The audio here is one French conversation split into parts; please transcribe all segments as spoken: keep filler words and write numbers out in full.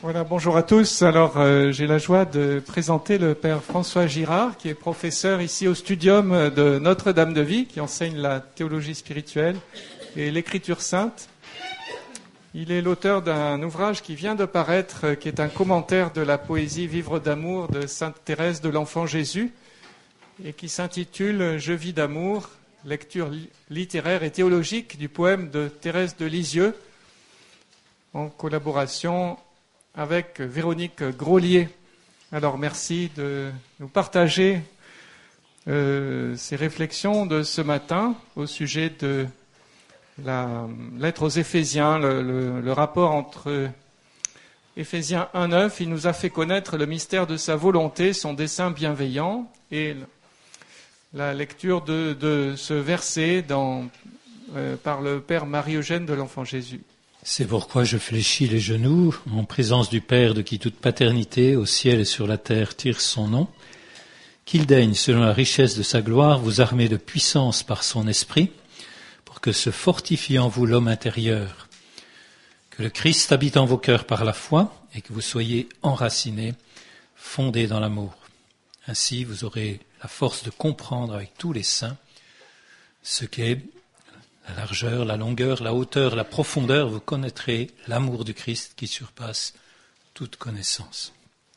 Voilà, bonjour à tous. Alors, euh, j'ai la joie de présenter le père François Girard, qui est professeur ici au Studium de Notre-Dame-de-Vie, qui enseigne la théologie spirituelle et l'écriture sainte. Il est l'auteur d'un ouvrage qui vient de paraître, qui est un commentaire de la poésie Vivre d'amour de Sainte Thérèse de l'Enfant Jésus, et qui s'intitule « Je vis d'amour », lecture littéraire et théologique du poème de Thérèse de Lisieux, en collaboration avec Véronique Groslier. Alors merci de nous partager euh, ces réflexions de ce matin au sujet de la lettre aux Éphésiens, le, le, le rapport entre Éphésiens un neuf. Il nous a fait connaître le mystère de sa volonté, son dessein bienveillant, et la lecture de, de ce verset dans, euh, par le Père Marie-Eugène de l'Enfant Jésus. C'est pourquoi je fléchis les genoux en présence du Père de qui toute paternité au ciel et sur la terre tire son nom, qu'il daigne, selon la richesse de sa gloire, vous armer de puissance par son esprit, pour que se fortifie en vous l'homme intérieur, que le Christ habite en vos cœurs par la foi et que vous soyez enracinés, fondés dans l'amour. Ainsi, vous aurez la force de comprendre avec tous les saints ce qu'est la largeur, la longueur, la hauteur, la profondeur. Vous connaîtrez l'amour du Christ qui surpasse toute connaissance.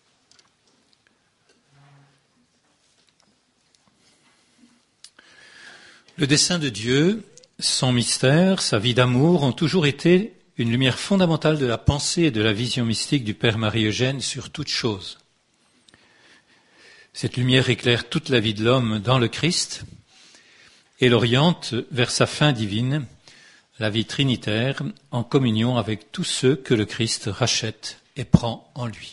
Le dessein de Dieu, son mystère, sa vie d'amour ont toujours été une lumière fondamentale de la pensée et de la vision mystique du Père Marie-Eugène sur toute chose. Cette lumière éclaire toute la vie de l'homme dans le Christ et l'oriente vers sa fin divine, la vie trinitaire, en communion avec tous ceux que le Christ rachète et prend en lui.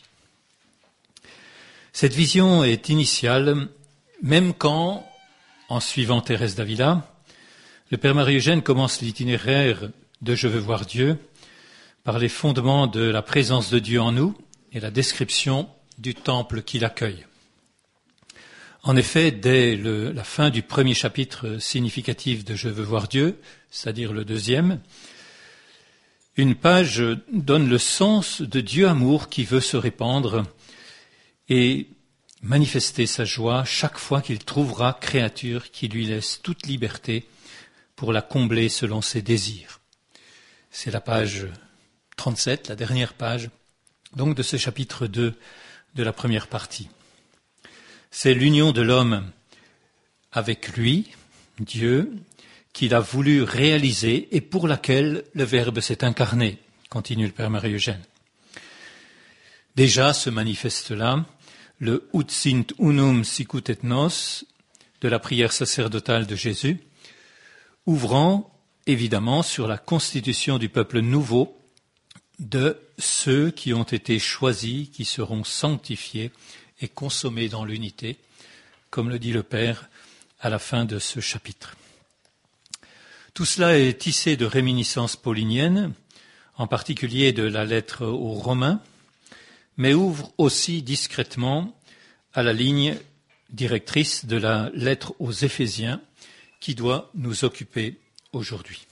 Cette vision est initiale, même quand, en suivant Thérèse d'Avila, le Père Marie-Eugène commence l'itinéraire de « Je veux voir Dieu » par les fondements de la présence de Dieu en nous et la description du temple qui l'accueille. En effet, dès le, la fin du premier chapitre significatif de « Je veux voir Dieu », c'est-à-dire le deuxième, une page donne le sens de Dieu amour qui veut se répandre et manifester sa joie chaque fois qu'il trouvera créature qui lui laisse toute liberté pour la combler selon ses désirs. C'est la page trente-sept, la dernière page, donc de ce chapitre deux de la première partie. C'est l'union de l'homme avec lui, Dieu, qu'il a voulu réaliser et pour laquelle le Verbe s'est incarné, continue le Père Marie-Eugène. Déjà se manifeste là le « Ut sint unum sicut et nos » de la prière sacerdotale de Jésus, ouvrant évidemment sur la constitution du peuple nouveau de ceux qui ont été choisis, qui seront sanctifiés et consommés dans l'unité, comme le dit le Père à la fin de ce chapitre. Tout cela est tissé de réminiscences pauliniennes, en particulier de la lettre aux Romains, mais ouvre aussi discrètement à la ligne directrice de la lettre aux Éphésiens qui doit nous occuper aujourd'hui.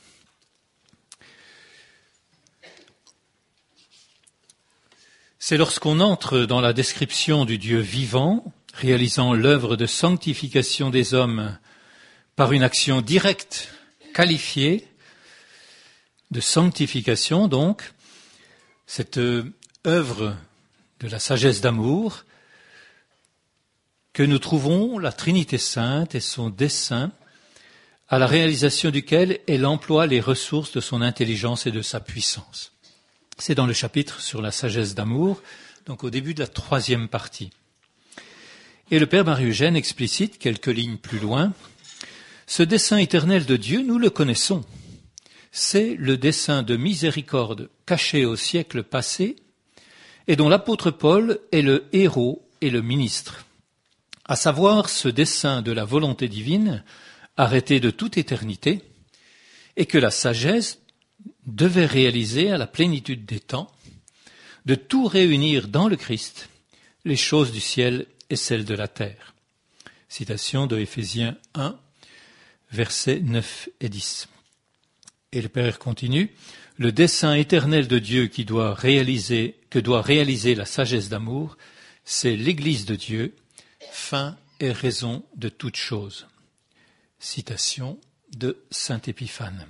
C'est lorsqu'on entre dans la description du Dieu vivant, réalisant l'œuvre de sanctification des hommes par une action directe, qualifiée, de sanctification donc, cette œuvre de la sagesse d'amour, que nous trouvons la Trinité sainte et son dessein, à la réalisation duquel elle emploie les ressources de son intelligence et de sa puissance. C'est dans le chapitre sur la sagesse d'amour, donc au début de la troisième partie. Et le Père Marie-Eugène explicite quelques lignes plus loin, ce dessein éternel de Dieu, nous le connaissons. C'est le dessein de miséricorde caché au siècle passé et dont l'apôtre Paul est le héros et le ministre, à savoir ce dessein de la volonté divine arrêté de toute éternité et que la sagesse devait réaliser à la plénitude des temps, de tout réunir dans le Christ, les choses du ciel et celles de la terre. Citation de Éphésiens un, versets neuf et dix. Et le Père continue, le dessein éternel de Dieu qui doit réaliser, que doit réaliser la sagesse d'amour, c'est l'Église de Dieu, fin et raison de toute chose. Citation de saint Épiphane.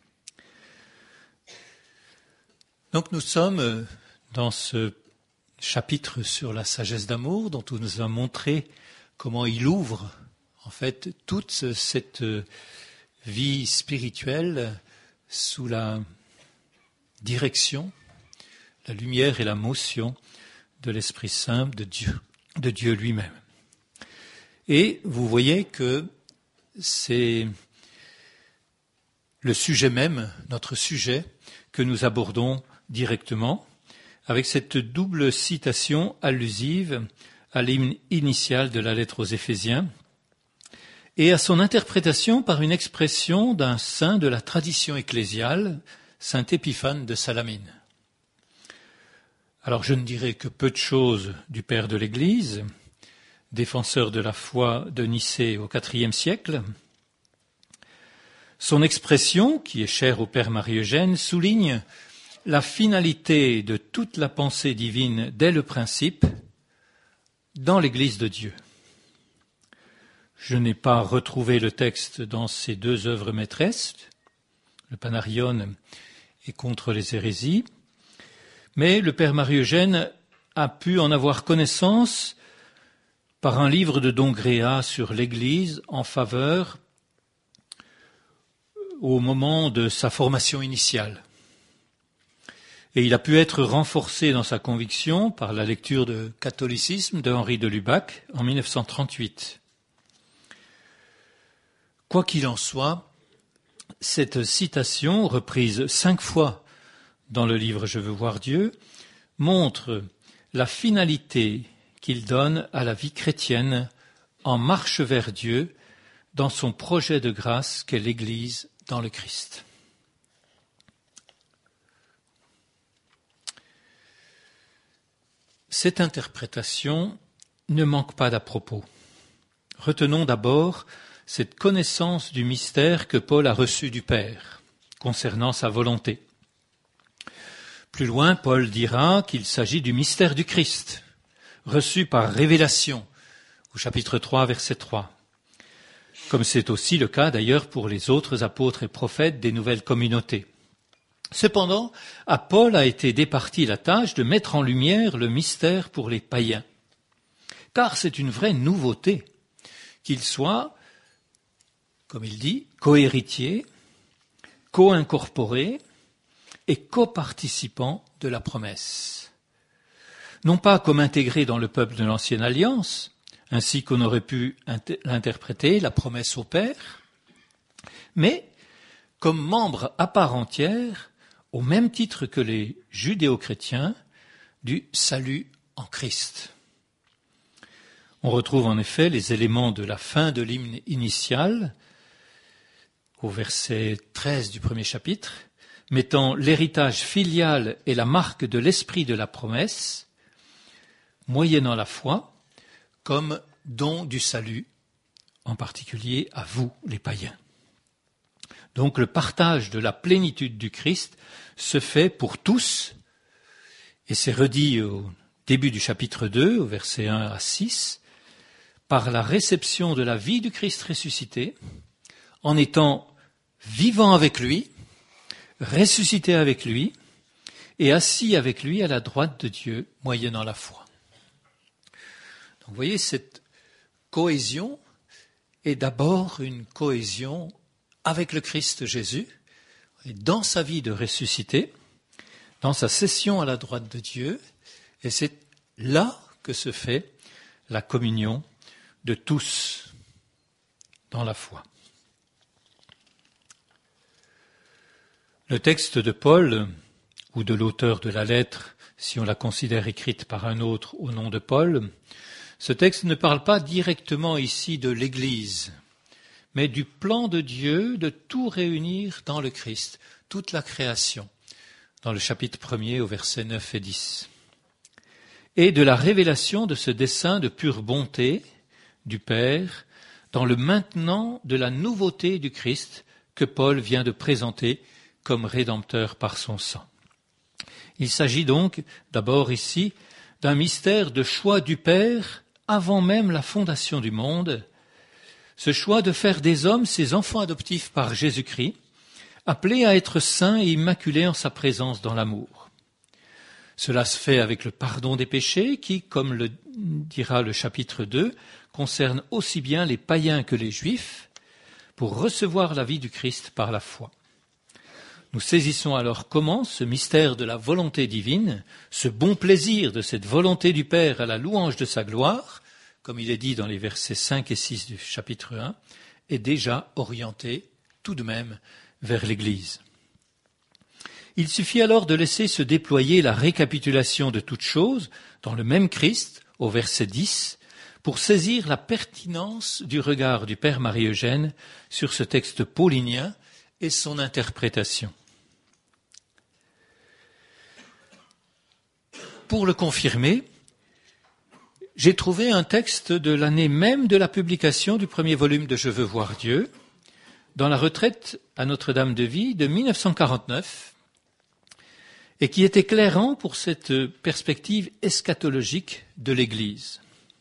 Donc nous sommes dans ce chapitre sur la sagesse d'amour dont on nous a montré comment il ouvre en fait toute cette vie spirituelle sous la direction, la lumière et la motion de l'Esprit Saint de Dieu, de Dieu lui-même. Et vous voyez que c'est le sujet même, notre sujet, que nous abordons directement avec cette double citation allusive à l'hymne initial de la lettre aux Éphésiens et à son interprétation par une expression d'un saint de la tradition ecclésiale, saint Épiphane de Salamine. Alors je ne dirai que peu de choses du père de l'Église, défenseur de la foi de Nicée au quatrième siècle. Son expression, qui est chère au père Marie-Eugène, souligne la finalité de toute la pensée divine dès le principe dans l'Église de Dieu. Je n'ai pas retrouvé le texte dans ces deux œuvres maîtresses, le Panarion et Contre les hérésies, mais le père Marie-Eugène a pu en avoir connaissance par un livre de Dongréa sur l'Église en faveur au moment de sa formation initiale. Et il a pu être renforcé dans sa conviction par la lecture de Catholicisme de Henri de Lubac en mille neuf cent trente-huit. Quoi qu'il en soit, cette citation, reprise cinq fois dans le livre « Je veux voir Dieu », montre la finalité qu'il donne à la vie chrétienne en marche vers Dieu dans son projet de grâce qu'est l'Église dans le Christ. Cette interprétation ne manque pas d'à propos. Retenons d'abord cette connaissance du mystère que Paul a reçu du Père concernant sa volonté. Plus loin, Paul dira qu'il s'agit du mystère du Christ, reçu par révélation, au chapitre trois, verset trois. Comme c'est aussi le cas d'ailleurs pour les autres apôtres et prophètes des nouvelles communautés. Cependant, à Paul a été départie la tâche de mettre en lumière le mystère pour les païens. Car c'est une vraie nouveauté qu'ils soient, comme il dit, co-héritiers, co-incorporés et coparticipants de la promesse. Non pas comme intégrés dans le peuple de l'Ancienne Alliance, ainsi qu'on aurait pu l'interpréter, la promesse au Père, mais comme membres à part entière, au même titre que les judéo-chrétiens, du salut en Christ. On retrouve en effet les éléments de la fin de l'hymne initial, au verset treize du premier chapitre, mettant l'héritage filial et la marque de l'esprit de la promesse, moyennant la foi, comme don du salut, en particulier à vous, les païens. Donc le partage de la plénitude du Christ se fait pour tous, et c'est redit au début du chapitre deux, au verset un à six, par la réception de la vie du Christ ressuscité, en étant vivant avec lui, ressuscité avec lui, et assis avec lui à la droite de Dieu, moyennant la foi. Donc vous voyez, cette cohésion est d'abord une cohésion avec le Christ Jésus, et dans sa vie de ressuscité, dans sa session à la droite de Dieu, et c'est là que se fait la communion de tous dans la foi. Le texte de Paul, ou de l'auteur de la lettre, si on la considère écrite par un autre au nom de Paul, ce texte ne parle pas directement ici de l'Église, mais du plan de Dieu de tout réunir dans le Christ, toute la création, dans le chapitre premier au verset neuf et dix, et de la révélation de ce dessein de pure bonté du Père dans le maintenant de la nouveauté du Christ que Paul vient de présenter comme Rédempteur par son sang. Il s'agit donc, d'abord ici, d'un mystère de choix du Père avant même la fondation du monde, ce choix de faire des hommes ses enfants adoptifs par Jésus-Christ, appelés à être saints et immaculés en sa présence dans l'amour. Cela se fait avec le pardon des péchés qui, comme le dira le chapitre deux, concerne aussi bien les païens que les juifs, pour recevoir la vie du Christ par la foi. Nous saisissons alors comment ce mystère de la volonté divine, ce bon plaisir de cette volonté du Père à la louange de sa gloire, comme il est dit dans les versets cinq et six du chapitre un, est déjà orienté tout de même vers l'Église. Il suffit alors de laisser se déployer la récapitulation de toutes choses dans le même Christ, au verset dix, pour saisir la pertinence du regard du Père Marie-Eugène sur ce texte paulinien et son interprétation. Pour le confirmer, j'ai trouvé un texte de l'année même de la publication du premier volume de Je veux voir Dieu, dans la retraite à Notre-Dame-de-Vie de mille neuf cent quarante-neuf, et qui est éclairant pour cette perspective eschatologique de l'Église.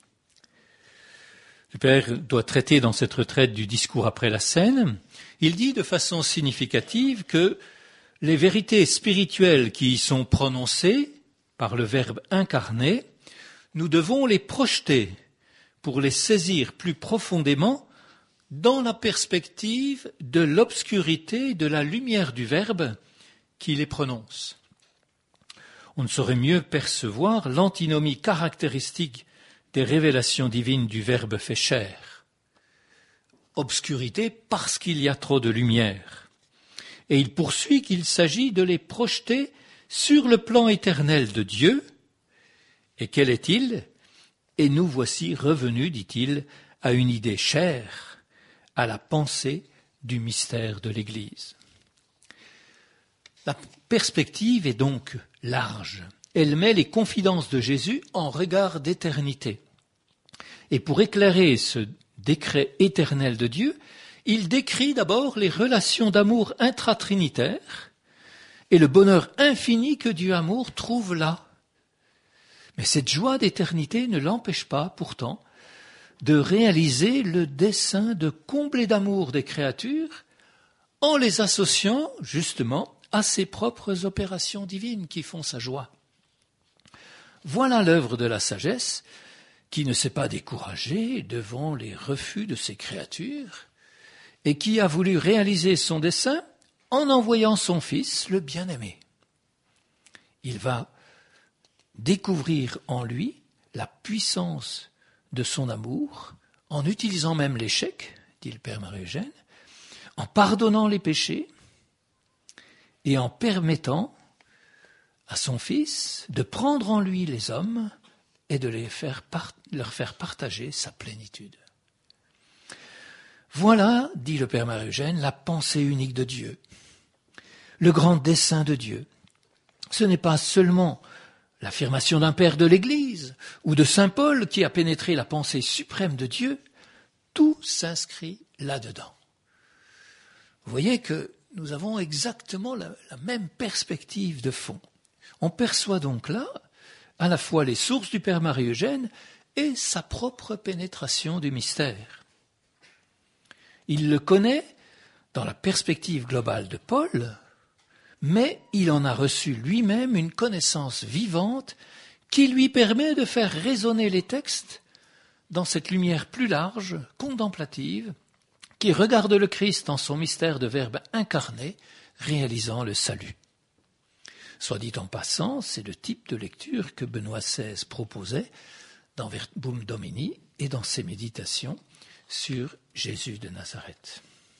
Le Père doit traiter dans cette retraite du discours après la scène. Il dit de façon significative que les vérités spirituelles qui y sont prononcées par le Verbe incarné, nous devons les projeter pour les saisir plus profondément dans la perspective de l'obscurité de la lumière du Verbe qui les prononce. On ne saurait mieux percevoir l'antinomie caractéristique des révélations divines du Verbe fait chair. Obscurité parce qu'il y a trop de lumière. Et il poursuit qu'il s'agit de les projeter sur le plan éternel de Dieu. Et quel est-il ? Et nous voici revenus, dit-il, à une idée chère, à la pensée du mystère de l'Église. La perspective est donc large. Elle met les confidences de Jésus en regard d'éternité. Et pour éclairer ce décret éternel de Dieu, il décrit d'abord les relations d'amour intratrinitaires et le bonheur infini que Dieu amour trouve là. Mais cette joie d'éternité ne l'empêche pas, pourtant, de réaliser le dessein de combler d'amour des créatures en les associant, justement, à ses propres opérations divines qui font sa joie. Voilà l'œuvre de la sagesse qui ne s'est pas découragée devant les refus de ses créatures et qui a voulu réaliser son dessein en envoyant son Fils, le bien-aimé. Il va découvrir en lui la puissance de son amour en utilisant même l'échec, dit le Père Marie-Eugène, en pardonnant les péchés et en permettant à son Fils de prendre en lui les hommes et de les faire part- leur faire partager sa plénitude. Voilà, dit le Père Marie-Eugène, la pensée unique de Dieu, le grand dessein de Dieu. Ce n'est pas seulement l'affirmation d'un Père de l'Église ou de Saint Paul qui a pénétré la pensée suprême de Dieu, tout s'inscrit là-dedans. Vous voyez que nous avons exactement la, la même perspective de fond. On perçoit donc là à la fois les sources du Père Marie-Eugène et sa propre pénétration du mystère. Il le connaît dans la perspective globale de Paul, mais il en a reçu lui-même une connaissance vivante qui lui permet de faire résonner les textes dans cette lumière plus large, contemplative, qui regarde le Christ en son mystère de Verbe incarné, réalisant le salut. Soit dit en passant, c'est le type de lecture que Benoît seize proposait dans Verbum Domini et dans ses méditations sur Jésus de Nazareth.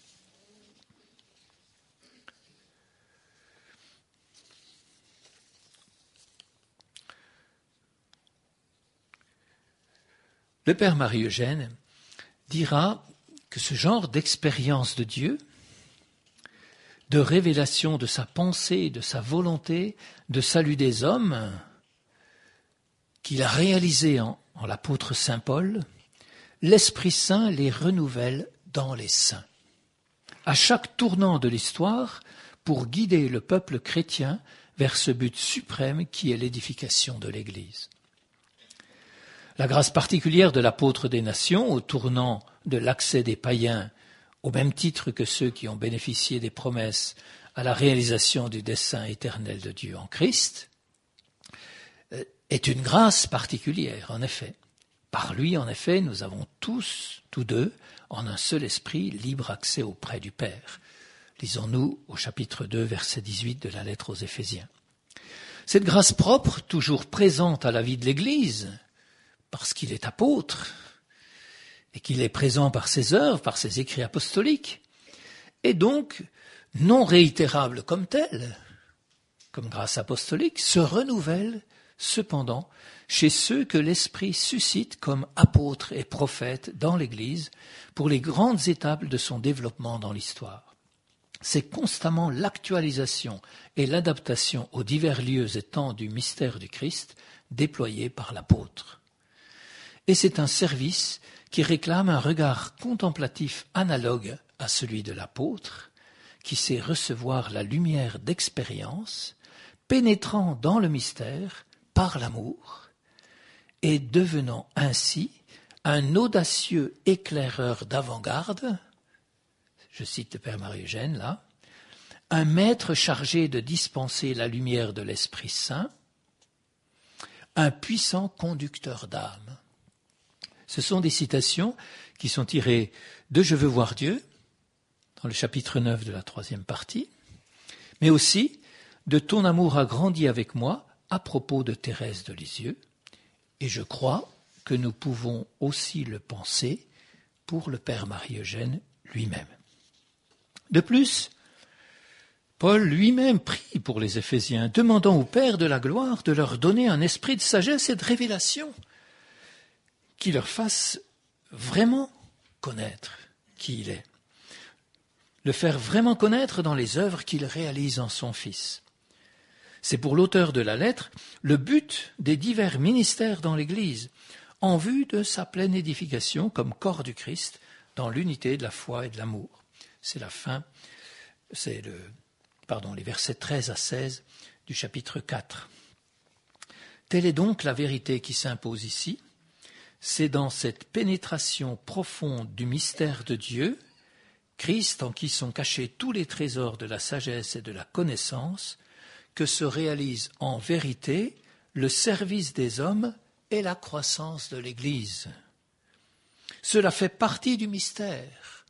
Le Père Marie-Eugène dira que ce genre d'expérience de Dieu, de révélation de sa pensée, de sa volonté, de salut des hommes, qu'il a réalisé en, en l'apôtre Saint Paul, l'Esprit Saint les renouvelle dans les saints. À chaque tournant de l'histoire, pour guider le peuple chrétien vers ce but suprême qui est l'édification de l'Église. La grâce particulière de l'apôtre des nations au tournant de l'accès des païens, au même titre que ceux qui ont bénéficié des promesses à la réalisation du dessein éternel de Dieu en Christ, est une grâce particulière, en effet. Par lui, en effet, nous avons tous, tous deux, en un seul esprit, libre accès auprès du Père. Lisons-nous au chapitre deux, verset dix-huit de la lettre aux Éphésiens. Cette grâce propre, toujours présente à la vie de l'Église, parce qu'il est apôtre, et qu'il est présent par ses œuvres, par ses écrits apostoliques, est donc non réitérable comme telle, comme grâce apostolique, se renouvelle cependant chez ceux que l'Esprit suscite comme apôtres et prophètes dans l'Église pour les grandes étapes de son développement dans l'histoire. C'est constamment l'actualisation et l'adaptation aux divers lieux et temps du mystère du Christ déployé par l'apôtre. Et c'est un service qui réclame un regard contemplatif analogue à celui de l'apôtre, qui sait recevoir la lumière d'expérience, pénétrant dans le mystère par l'amour, et devenant ainsi un audacieux éclaireur d'avant-garde, je cite le Père Marie-Eugène là, un maître chargé de dispenser la lumière de l'Esprit Saint, un puissant conducteur d'âme. Ce sont des citations qui sont tirées de « Je veux voir Dieu », dans le chapitre neuf de la troisième partie, mais aussi de « Ton amour a grandi avec moi » à propos de Thérèse de Lisieux, et je crois que nous pouvons aussi le penser pour le Père Marie-Eugène lui-même. De plus, Paul lui-même prie pour les Éphésiens, demandant au Père de la gloire de leur donner un esprit de sagesse et de révélation qui leur fasse vraiment connaître qui il est, le faire vraiment connaître dans les œuvres qu'il réalise en son Fils. C'est pour l'auteur de la lettre le but des divers ministères dans l'Église, en vue de sa pleine édification comme corps du Christ dans l'unité de la foi et de l'amour. C'est la fin, c'est le, pardon, les versets treize à seize du chapitre quatre. Telle est donc la vérité qui s'impose ici. C'est dans cette pénétration profonde du mystère de Dieu, Christ en qui sont cachés tous les trésors de la sagesse et de la connaissance, que se réalise en vérité le service des hommes et la croissance de l'Église. Cela fait partie du mystère.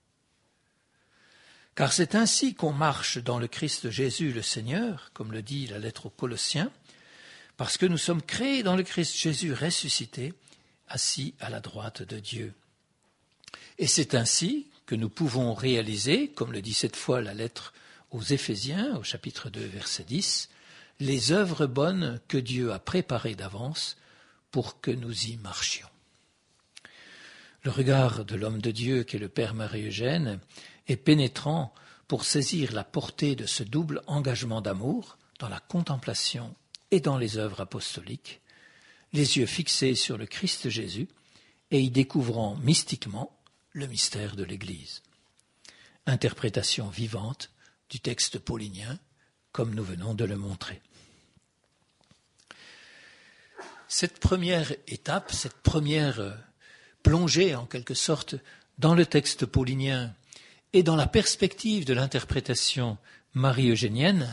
Car c'est ainsi qu'on marche dans le Christ Jésus le Seigneur, comme le dit la lettre aux Colossiens, parce que nous sommes créés dans le Christ Jésus ressuscité, assis à la droite de Dieu. Et c'est ainsi que nous pouvons réaliser, comme le dit cette fois la lettre aux Éphésiens, au chapitre deux, verset dix, les œuvres bonnes que Dieu a préparées d'avance pour que nous y marchions. Le regard de l'homme de Dieu qu'est le Père Marie-Eugène est pénétrant pour saisir la portée de ce double engagement d'amour dans la contemplation et dans les œuvres apostoliques, les yeux fixés sur le Christ Jésus et y découvrant mystiquement le mystère de l'Église. Interprétation vivante du texte paulinien, comme nous venons de le montrer. Cette première étape, cette première plongée en quelque sorte dans le texte paulinien et dans la perspective de l'interprétation marie-eugénienne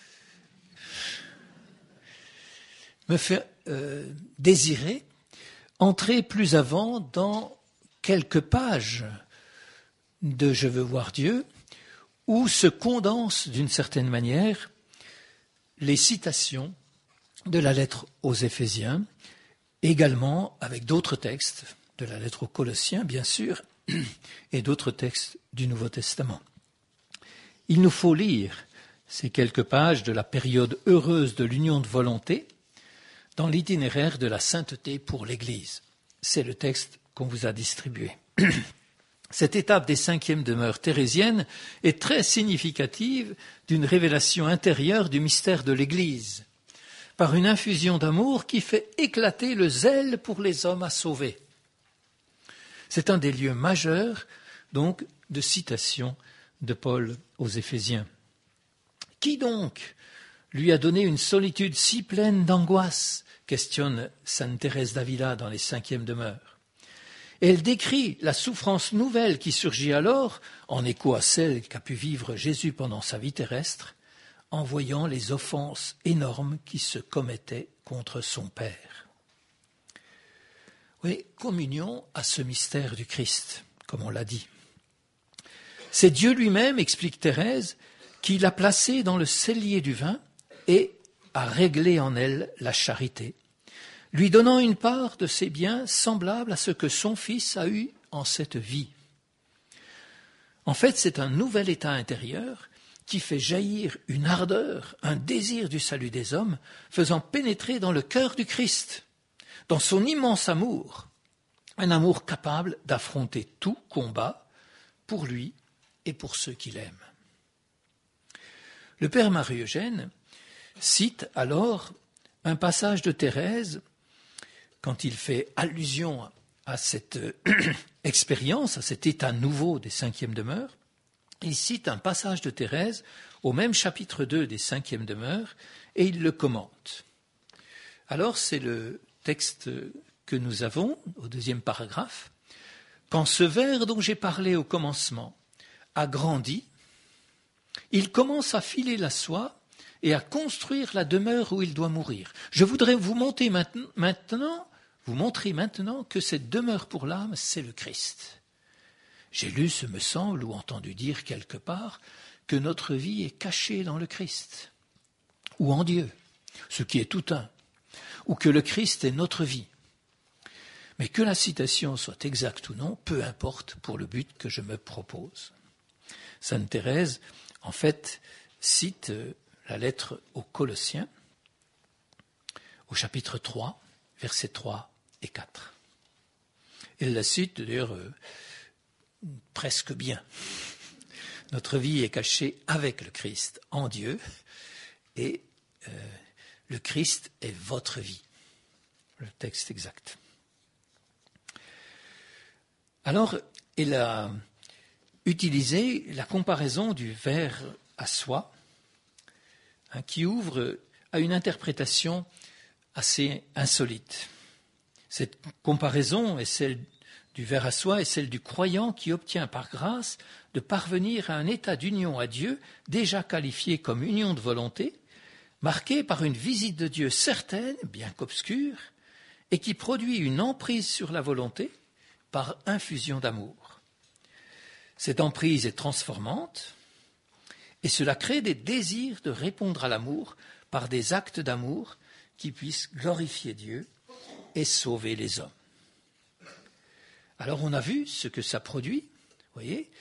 me fait euh, désirer entrer plus avant dans quelques pages de « Je veux voir Dieu » où se condensent d'une certaine manière les citations de la lettre aux Éphésiens, également avec d'autres textes, de la lettre aux Colossiens bien sûr, et d'autres textes du Nouveau Testament. Il nous faut lire ces quelques pages de la période heureuse de l'union de volonté dans l'itinéraire de la sainteté pour l'Église. C'est le texte qu'on vous a distribué. Cette étape des cinquièmes demeures thérésiennes est très significative d'une révélation intérieure du mystère de l'Église, par une infusion d'amour qui fait éclater le zèle pour les hommes à sauver. C'est un des lieux majeurs, donc, de citation de Paul aux Éphésiens. Qui donc lui a donné une solitude si pleine d'angoisse ? Questionne sainte Thérèse d'Avila dans les cinquièmes demeures. Et elle décrit la souffrance nouvelle qui surgit alors, en écho à celle qu'a pu vivre Jésus pendant sa vie terrestre, en voyant les offenses énormes qui se commettaient contre son Père. Oui, communion à ce mystère du Christ, comme on l'a dit. C'est Dieu lui-même, explique Thérèse, qui l'a placé dans le cellier du vin et a réglé en elle la charité, lui donnant une part de ses biens semblable à ce que son Fils a eu en cette vie. En fait, c'est un nouvel état intérieur qui fait jaillir une ardeur, un désir du salut des hommes, faisant pénétrer dans le cœur du Christ, dans son immense amour, un amour capable d'affronter tout combat pour lui et pour ceux qu'il aime. Le père Marie-Eugène cite alors un passage de Thérèse quand il fait allusion à cette expérience, à cet état nouveau des cinquièmes demeures. Il cite un passage de Thérèse au même chapitre deux des cinquièmes demeures et il le commente. Alors c'est le texte que nous avons au deuxième paragraphe. Quand ce vers dont j'ai parlé au commencement a grandi, il commence à filer la soie et à construire la demeure où il doit mourir. Je voudrais vous montrer maintenant, vous montrer maintenant que cette demeure pour l'âme, c'est le Christ. J'ai lu, ce me semble, ou entendu dire quelque part, que notre vie est cachée dans le Christ, ou en Dieu, ce qui est tout un, ou que le Christ est notre vie. Mais que la citation soit exacte ou non, peu importe pour le but que je me propose. Sainte Thérèse, en fait, cite la lettre aux Colossiens, au chapitre trois, versets trois et quatre. Elle la cite d'ailleurs euh, presque bien. Notre vie est cachée avec le Christ en Dieu et euh, le Christ est votre vie. Le texte exact. Alors, elle a utilisé la comparaison du verre à soie, hein, qui ouvre à une interprétation assez insolite. Cette comparaison est celle du verre à soie et celle du croyant qui obtient par grâce de parvenir à un état d'union à Dieu déjà qualifié comme union de volonté, marqué par une visite de Dieu certaine, bien qu'obscure, et qui produit une emprise sur la volonté par infusion d'amour. Cette emprise est transformante et cela crée des désirs de répondre à l'amour par des actes d'amour qui puissent glorifier Dieu et sauver les hommes. Alors on a vu ce que ça produit, vous voyez,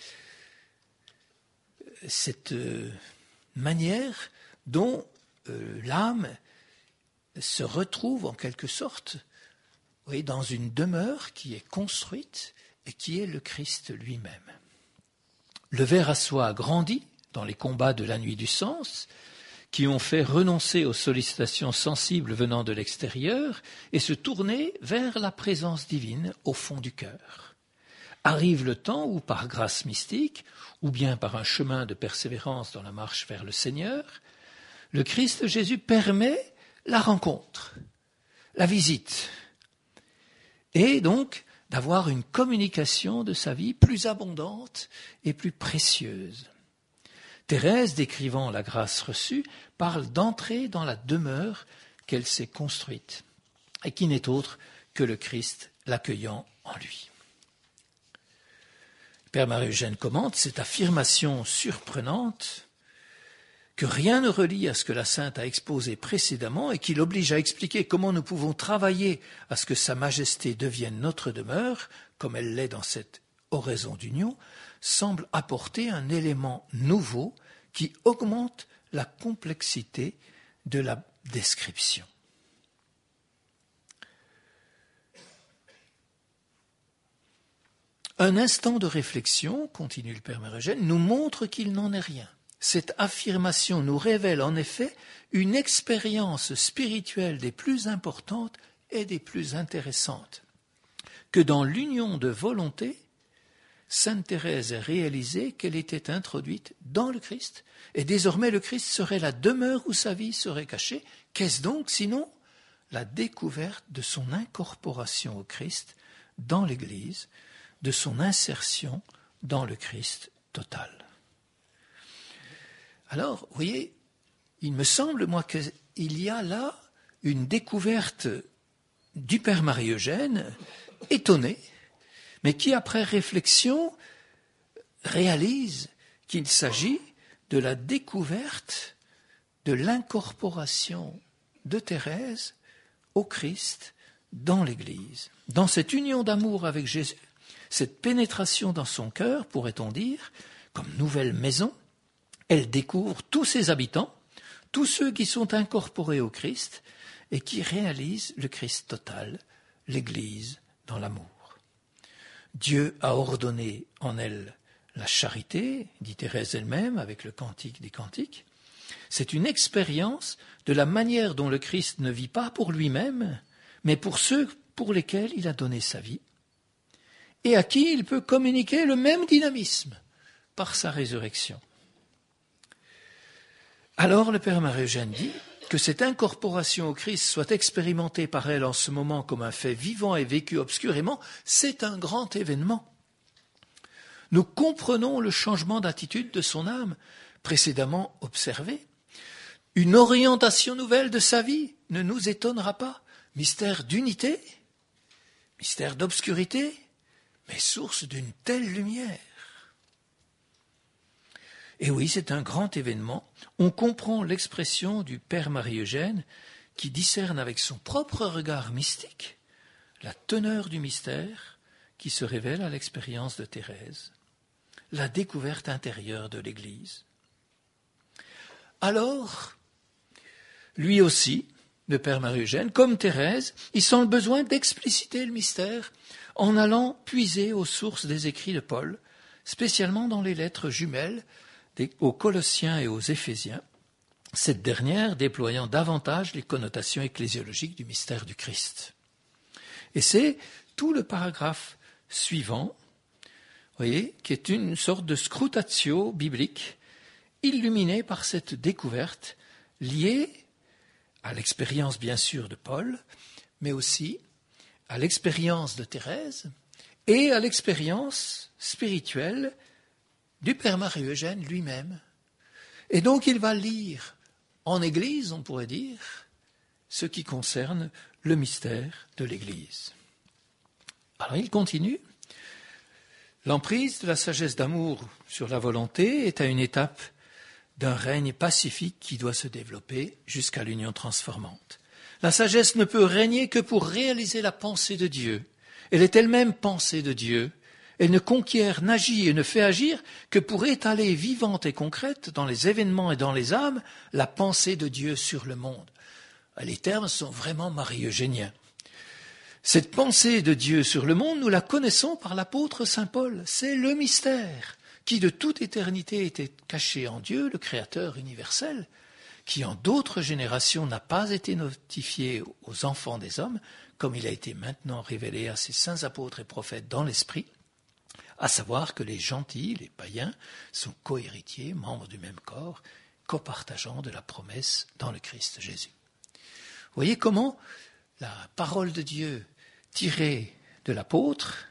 cette euh, manière dont euh, l'âme se retrouve en quelque sorte, vous voyez, dans une demeure qui est construite et qui est le Christ lui-même. Le ver à soie a grandi dans les combats de la nuit du sens, qui ont fait renoncer aux sollicitations sensibles venant de l'extérieur et se tourner vers la présence divine au fond du cœur. Arrive le temps où, par grâce mystique, ou bien par un chemin de persévérance dans la marche vers le Seigneur, le Christ Jésus permet la rencontre, la visite, et donc d'avoir une communication de sa vie plus abondante et plus précieuse. Thérèse, décrivant la grâce reçue, parle d'entrer dans la demeure qu'elle s'est construite et qui n'est autre que le Christ l'accueillant en lui. Le Père Marie-Eugène commente cette affirmation surprenante que rien ne relie à ce que la Sainte a exposé précédemment et qui l'oblige à expliquer comment nous pouvons travailler à ce que Sa Majesté devienne notre demeure, comme elle l'est dans cette oraison d'union, semble apporter un élément nouveau qui augmente la complexité de la description. Un instant de réflexion, continue le Père Marie-Eugène, nous montre qu'il n'en est rien. Cette affirmation nous révèle en effet une expérience spirituelle des plus importantes et des plus intéressantes, que dans l'union de volonté, Sainte Thérèse a réalisé qu'elle était introduite dans le Christ, et désormais le Christ serait la demeure où sa vie serait cachée. Qu'est-ce donc sinon la découverte de son incorporation au Christ dans l'Église, de son insertion dans le Christ total. Alors, vous voyez, il me semble, moi, qu'il y a là une découverte du Père Marie-Eugène, étonné, mais qui, après réflexion, réalise qu'il s'agit de la découverte de l'incorporation de Thérèse au Christ dans l'Église. Dans cette union d'amour avec Jésus, cette pénétration dans son cœur, pourrait-on dire, comme nouvelle maison, elle découvre tous ses habitants, tous ceux qui sont incorporés au Christ et qui réalisent le Christ total, l'Église dans l'amour. Dieu a ordonné en elle la charité, dit Thérèse elle-même avec le Cantique des Cantiques. C'est une expérience de la manière dont le Christ ne vit pas pour lui-même, mais pour ceux pour lesquels il a donné sa vie, et à qui il peut communiquer le même dynamisme par sa résurrection. Alors le Père Marie-Eugène dit que cette incorporation au Christ soit expérimentée par elle en ce moment comme un fait vivant et vécu obscurément, c'est un grand événement. Nous comprenons le changement d'attitude de son âme, précédemment observé. Une orientation nouvelle de sa vie ne nous étonnera pas. Mystère d'unité, mystère d'obscurité, mais source d'une telle lumière. Et oui, c'est un grand événement. On comprend l'expression du Père Marie-Eugène qui discerne avec son propre regard mystique la teneur du mystère qui se révèle à l'expérience de Thérèse, la découverte intérieure de l'Église. Alors, lui aussi, le Père Marie-Eugène, comme Thérèse, il sent le besoin d'expliciter le mystère en allant puiser aux sources des écrits de Paul, spécialement dans les lettres jumelles des, aux Colossiens et aux Éphésiens, cette dernière déployant davantage les connotations ecclésiologiques du mystère du Christ. Et c'est tout le paragraphe suivant, voyez, qui est une sorte de scrutatio biblique, illuminé par cette découverte liée à l'expérience bien sûr de Paul, mais aussi à l'expérience de Thérèse et à l'expérience spirituelle du Père Marie-Eugène lui-même. Et donc il va lire en Église, on pourrait dire, ce qui concerne le mystère de l'Église. Alors il continue. L'emprise de la sagesse d'amour sur la volonté est à une étape d'un règne pacifique qui doit se développer jusqu'à l'union transformante. La sagesse ne peut régner que pour réaliser la pensée de Dieu. Elle est elle-même pensée de Dieu. Elle ne conquiert, n'agit et ne fait agir que pour étaler vivante et concrète dans les événements et dans les âmes la pensée de Dieu sur le monde. Les termes sont vraiment marie-eugéniens. Cette pensée de Dieu sur le monde, nous la connaissons par l'apôtre saint Paul. C'est le mystère qui de toute éternité était caché en Dieu, le Créateur universel, qui en d'autres générations n'a pas été notifié aux enfants des hommes, comme il a été maintenant révélé à ses saints apôtres et prophètes dans l'esprit, à savoir que les gentils, les païens, sont co-héritiers, membres du même corps, copartageants de la promesse dans le Christ Jésus. Vous voyez comment la parole de Dieu tirée de l'apôtre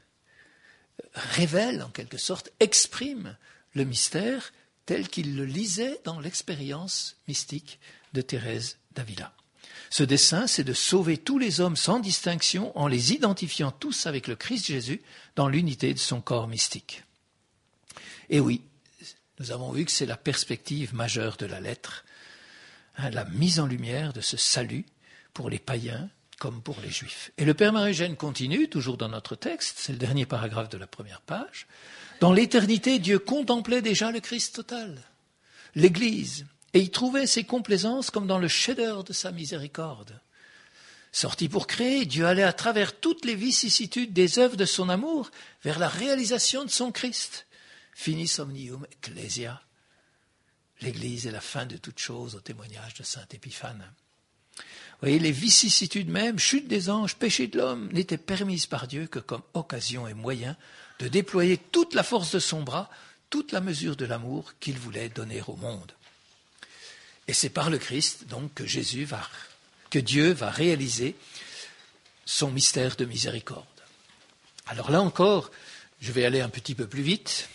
révèle, en quelque sorte, exprime le mystère tel qu'il le lisait dans l'expérience mystique de Thérèse d'Avila. Ce dessein, c'est de sauver tous les hommes sans distinction en les identifiant tous avec le Christ Jésus dans l'unité de son corps mystique. Et oui, nous avons vu que c'est la perspective majeure de la lettre, hein, la mise en lumière de ce salut pour les païens comme pour les Juifs. Et le Père Marie-Eugène continue, toujours dans notre texte, c'est le dernier paragraphe de la première page. Dans l'éternité, Dieu contemplait déjà le Christ total, l'Église, et y trouvait ses complaisances comme dans le chef-d'œuvre de sa miséricorde. Sorti pour créer, Dieu allait à travers toutes les vicissitudes des œuvres de son amour vers la réalisation de son Christ. Finis omnium ecclesia. L'Église est la fin de toute chose au témoignage de saint Épiphane. voyez, les vicissitudes même, chute des anges, péché de l'homme, n'étaient permises par Dieu que comme occasion et moyen de déployer toute la force de son bras, toute la mesure de l'amour qu'il voulait donner au monde. Et c'est par le Christ, donc, que Jésus va, que Dieu va réaliser son mystère de miséricorde. Alors là encore, je vais aller un petit peu plus vite,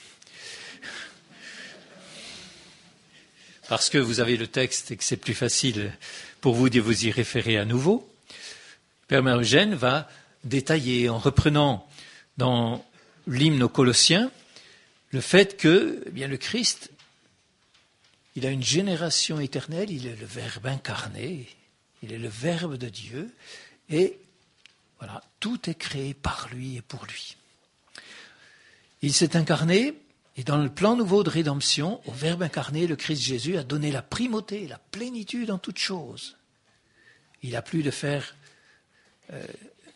parce que vous avez le texte et que c'est plus facile pour vous de vous y référer à nouveau. Père Eugène va détailler, en reprenant dans l'hymne aux Colossiens, le fait que eh bien, le Christ, il a une génération éternelle, il est le Verbe incarné, il est le Verbe de Dieu, et voilà, tout est créé par lui et pour lui. Il s'est incarné, et dans le plan nouveau de rédemption, au Verbe incarné, le Christ Jésus a donné la primauté, la plénitude en toutes choses. Il a plu de faire euh,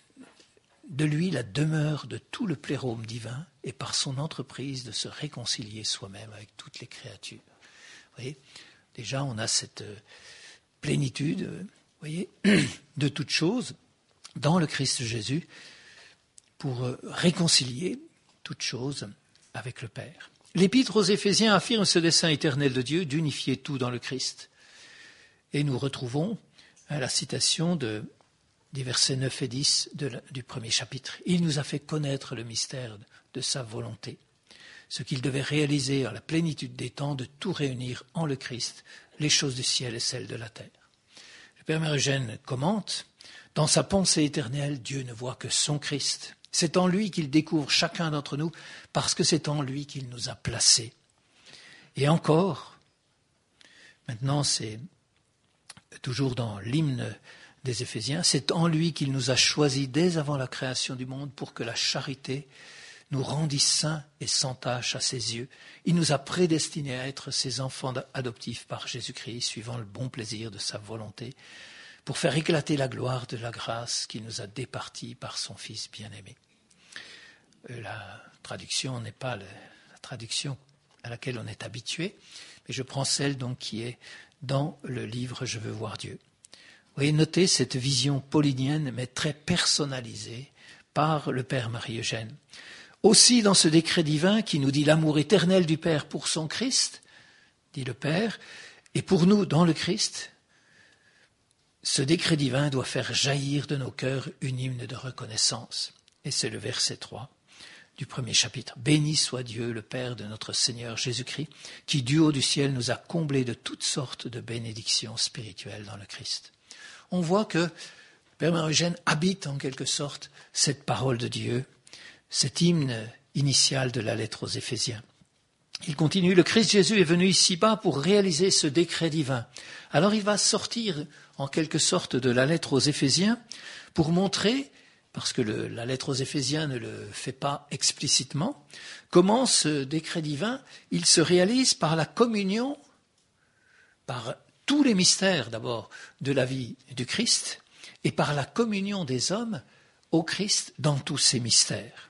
de lui la demeure de tout le plérôme divin, et par son entreprise de se réconcilier soi-même avec toutes les créatures. Vous voyez, déjà on a cette euh, plénitude, euh, vous voyez, de toutes choses dans le Christ Jésus pour euh, réconcilier toutes choses avec le Père. L'Épître aux Éphésiens affirme ce dessein éternel de Dieu d'unifier tout dans le Christ. Et nous retrouvons hein, la citation de, des versets neuf et dix de la, du premier chapitre. Il nous a fait connaître le mystère de sa volonté, ce qu'il devait réaliser à la plénitude des temps, de tout réunir en le Christ, les choses du ciel et celles de la terre. Le Père Eugène commente, dans sa pensée éternelle, Dieu ne voit que son Christ. C'est en lui qu'il découvre chacun d'entre nous, parce que c'est en lui qu'il nous a placés. Et encore, maintenant c'est toujours dans l'hymne des Éphésiens, c'est en lui qu'il nous a choisis dès avant la création du monde pour que la charité nous rendit saints et sans tache à ses yeux. Il nous a prédestinés à être ses enfants adoptifs par Jésus-Christ, suivant le bon plaisir de sa volonté, pour faire éclater la gloire de la grâce qui nous a départis par son Fils bien-aimé. La traduction n'est pas la traduction à laquelle on est habitué, mais je prends celle donc qui est dans le livre « Je veux voir Dieu ». Vous voyez, notez cette vision paulinienne, mais très personnalisée par le Père Marie-Eugène. Aussi dans ce décret divin qui nous dit l'amour éternel du Père pour son Christ, dit le Père, et pour nous dans le Christ, ce décret divin doit faire jaillir de nos cœurs une hymne de reconnaissance. Et c'est le verset trois du premier chapitre. Béni soit Dieu, le Père de notre Seigneur Jésus-Christ, qui du haut du ciel nous a comblés de toutes sortes de bénédictions spirituelles dans le Christ. On voit que Père Marie-Eugène habite en quelque sorte cette parole de Dieu, cet hymne initial de la lettre aux Éphésiens. Il continue, le Christ Jésus est venu ici-bas pour réaliser ce décret divin. Alors il va sortir en quelque sorte de la lettre aux Éphésiens pour montrer, parce que le, la lettre aux Éphésiens ne le fait pas explicitement, comment ce décret divin, il se réalise par la communion, par tous les mystères d'abord de la vie du Christ, et par la communion des hommes au Christ dans tous ces mystères.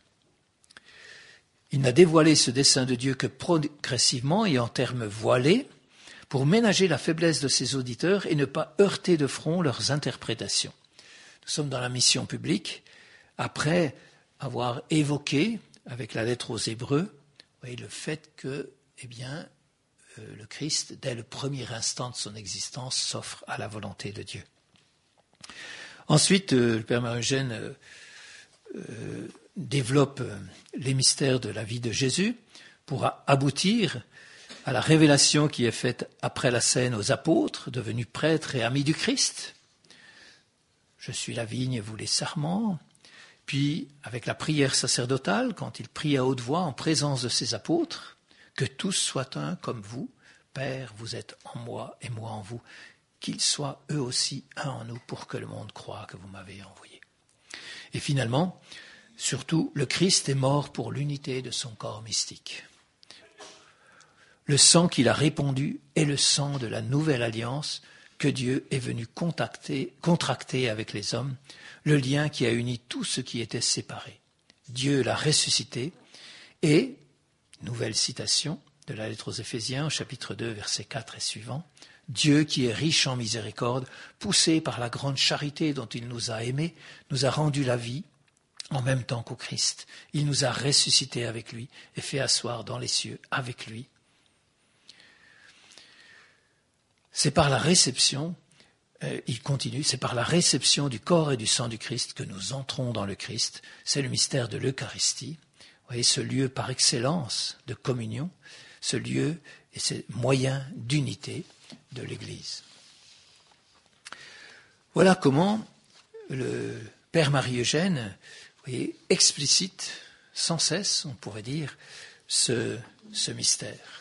Il n'a dévoilé ce dessein de Dieu que progressivement et en termes voilés, pour ménager la faiblesse de ses auditeurs et ne pas heurter de front leurs interprétations. Nous sommes dans la mission publique, après avoir évoqué, avec la lettre aux Hébreux, vous voyez, le fait que, eh bien, euh, le Christ, dès le premier instant de son existence, s'offre à la volonté de Dieu. Ensuite, euh, le Père Marie-Eugène euh, euh, développe euh, les mystères de la vie de Jésus pour a- aboutir à la révélation qui est faite après la scène aux apôtres, devenus prêtres et amis du Christ. Je suis la vigne, vous les sarments. Puis, avec la prière sacerdotale, quand il prie à haute voix en présence de ses apôtres, que tous soient un comme vous, Père, vous êtes en moi et moi en vous, qu'ils soient eux aussi un en nous pour que le monde croie que vous m'avez envoyé. Et finalement, surtout, le Christ est mort pour l'unité de son corps mystique. Le sang qu'il a répandu est le sang de la nouvelle alliance que Dieu est venu contacter, contracter avec les hommes, le lien qui a uni tout ce qui était séparé. Dieu l'a ressuscité et, nouvelle citation de la lettre aux Éphésiens, au chapitre deux, versets quatre et suivants, Dieu qui est riche en miséricorde, poussé par la grande charité dont il nous a aimés, nous a rendu la vie en même temps qu'au Christ. Il nous a ressuscités avec lui et fait asseoir dans les cieux avec lui. C'est par la réception, euh, il continue, c'est par la réception du corps et du sang du Christ que nous entrons dans le Christ. C'est le mystère de l'Eucharistie. Vous voyez, ce lieu par excellence de communion, ce lieu et ce moyen d'unité de l'Église. Voilà comment le Père Marie-Eugène, vous voyez, explicite sans cesse, on pourrait dire, ce, ce mystère.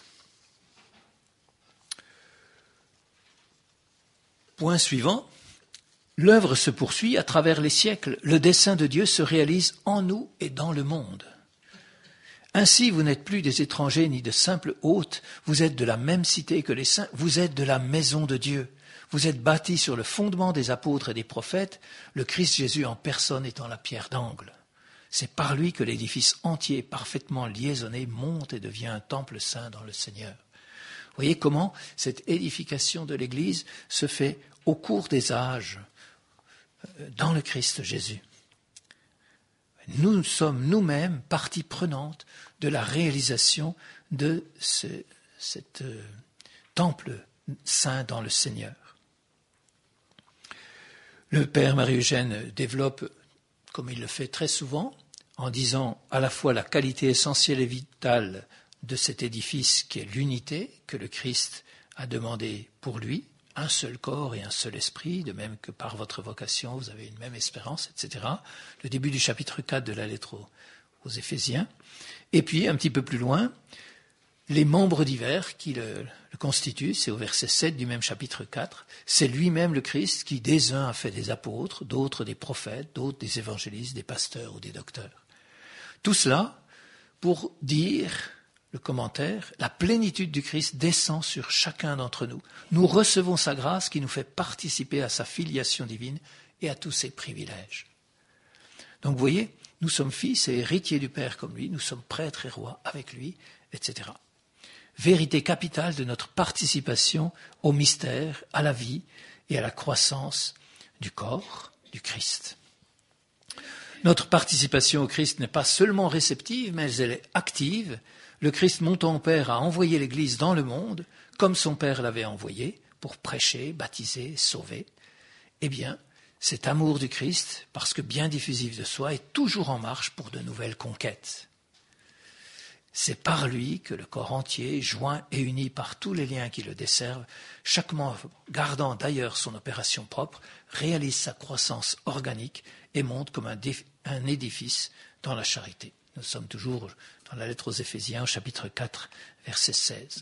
Point suivant, l'œuvre se poursuit à travers les siècles. Le dessein de Dieu se réalise en nous et dans le monde. Ainsi, vous n'êtes plus des étrangers ni de simples hôtes, vous êtes de la même cité que les saints, vous êtes de la maison de Dieu. Vous êtes bâtis sur le fondement des apôtres et des prophètes, le Christ Jésus en personne étant la pierre d'angle. C'est par lui que l'édifice entier, parfaitement liaisonné, monte et devient un temple saint dans le Seigneur. Vous voyez comment cette édification de l'Église se fait au cours des âges, dans le Christ Jésus. Nous sommes nous-mêmes partie prenante de la réalisation de ce cet, euh, temple saint dans le Seigneur. Le Père Marie-Eugène développe, comme il le fait très souvent, en disant à la fois la qualité essentielle et vitale de cet édifice qui est l'unité que le Christ a demandé pour lui, un seul corps et un seul esprit, de même que par votre vocation vous avez une même espérance, et cetera. Le début du chapitre quatre de la lettre aux, aux Éphésiens. Et puis, un petit peu plus loin, les membres divers qui le, le constituent, c'est au verset sept du même chapitre quatre, c'est lui-même le Christ qui des uns a fait des apôtres, d'autres des prophètes, d'autres des évangélistes, des pasteurs ou des docteurs. Tout cela pour dire, le commentaire, la plénitude du Christ descend sur chacun d'entre nous. Nous recevons sa grâce qui nous fait participer à sa filiation divine et à tous ses privilèges. Donc vous voyez, nous sommes fils et héritiers du Père comme lui, nous sommes prêtres et rois avec lui, et cetera. Vérité capitale de notre participation au mystère, à la vie et à la croissance du corps du Christ. Notre participation au Christ n'est pas seulement réceptive, mais elle est active. Le Christ, mon ton Père, a envoyé l'Église dans le monde, comme son Père l'avait envoyé, pour prêcher, baptiser, sauver. Eh bien, cet amour du Christ, parce que bien diffusif de soi, est toujours en marche pour de nouvelles conquêtes. C'est par lui que le corps entier, joint et uni par tous les liens qui le desservent, chaque membre, gardant d'ailleurs son opération propre, réalise sa croissance organique et monte comme un, déf- un édifice dans la charité. Nous sommes toujours dans la lettre aux Éphésiens, au chapitre quatre, verset seize.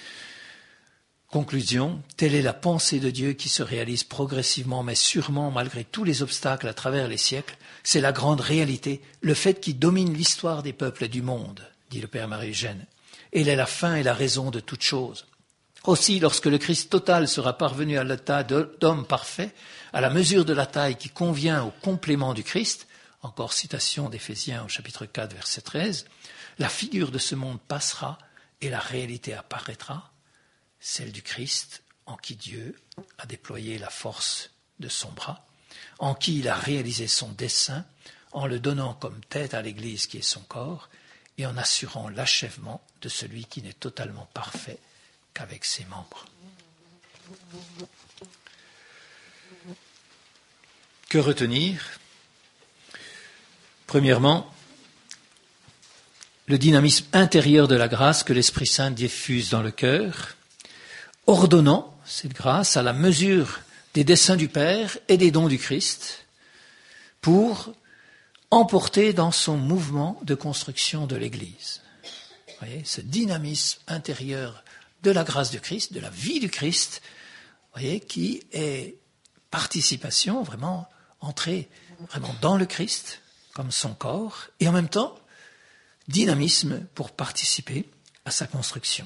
Conclusion, telle est la pensée de Dieu qui se réalise progressivement, mais sûrement malgré tous les obstacles à travers les siècles. C'est la grande réalité, le fait qui domine l'histoire des peuples et du monde, dit le Père Marie-Eugène. Elle est la fin et la raison de toute chose. Aussi, lorsque le Christ total sera parvenu à l'état d'homme parfait, à la mesure de la taille qui convient au complément du Christ, encore citation d'Éphésiens au chapitre quatre, verset treize, la figure de ce monde passera et la réalité apparaîtra, celle du Christ en qui Dieu a déployé la force de son bras, en qui il a réalisé son dessein, en le donnant comme tête à l'Église qui est son corps, et en assurant l'achèvement de celui qui n'est totalement parfait qu'avec ses membres. Que retenir ? Premièrement, le dynamisme intérieur de la grâce que l'Esprit Saint diffuse dans le cœur, ordonnant cette grâce à la mesure des desseins du Père et des dons du Christ, pour emporter dans son mouvement de construction de l'Église. Vous voyez, ce dynamisme intérieur de la grâce du Christ, de la vie du Christ, vous voyez, qui est participation, vraiment entrée vraiment dans le Christ, comme son corps, et en même temps, dynamisme pour participer à sa construction.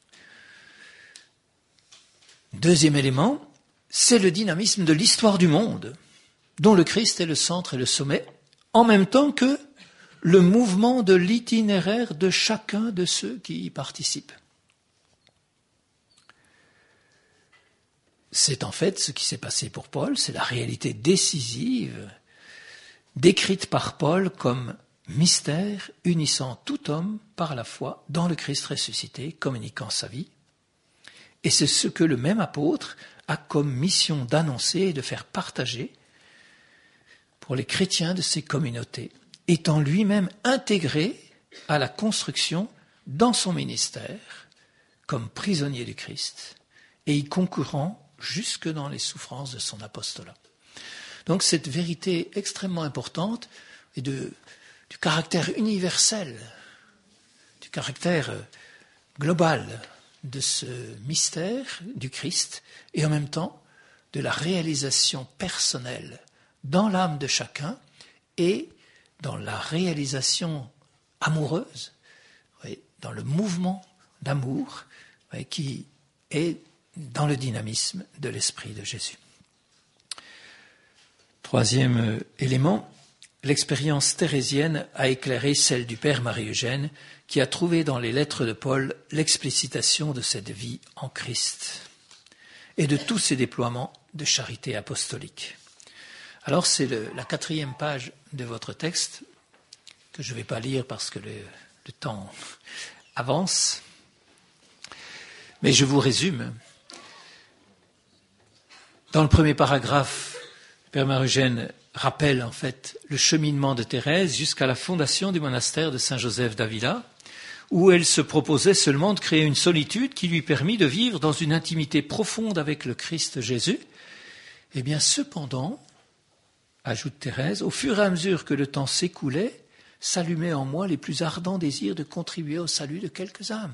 Deuxième élément, c'est le dynamisme de l'histoire du monde, dont le Christ est le centre et le sommet, en même temps que le mouvement de l'itinéraire de chacun de ceux qui y participent. c'est en fait ce qui s'est passé pour Paul, c'est la réalité décisive, décrite par Paul comme mystère unissant tout homme par la foi dans le Christ ressuscité, communiquant sa vie. Et c'est ce que le même apôtre a comme mission d'annoncer et de faire partager pour les chrétiens de ces communautés, étant lui-même intégré à la construction dans son ministère comme prisonnier du Christ et y concourant jusque dans les souffrances de son apostolat. Donc cette vérité extrêmement importante est de, du caractère universel, du caractère global de ce mystère du Christ et en même temps de la réalisation personnelle dans l'âme de chacun et dans la réalisation amoureuse, oui, dans le mouvement d'amour oui, qui est dans le dynamisme de l'esprit de Jésus. Troisième élément, l'expérience thérésienne a éclairé celle du Père Marie-Eugène qui a trouvé dans les lettres de Paul l'explicitation de cette vie en Christ et de tous ses déploiements de charité apostolique. Alors c'est le, la quatrième page de votre texte que je ne vais pas lire parce que le, le temps avance, mais je vous résume. Dans le premier paragraphe, Père Marie-Eugène rappelle en fait le cheminement de Thérèse jusqu'à la fondation du monastère de Saint-Joseph d'Avila, où elle se proposait seulement de créer une solitude qui lui permit de vivre dans une intimité profonde avec le Christ Jésus. Eh bien, cependant, ajoute Thérèse, au fur et à mesure que le temps s'écoulait, s'allumaient en moi les plus ardents désirs de contribuer au salut de quelques âmes.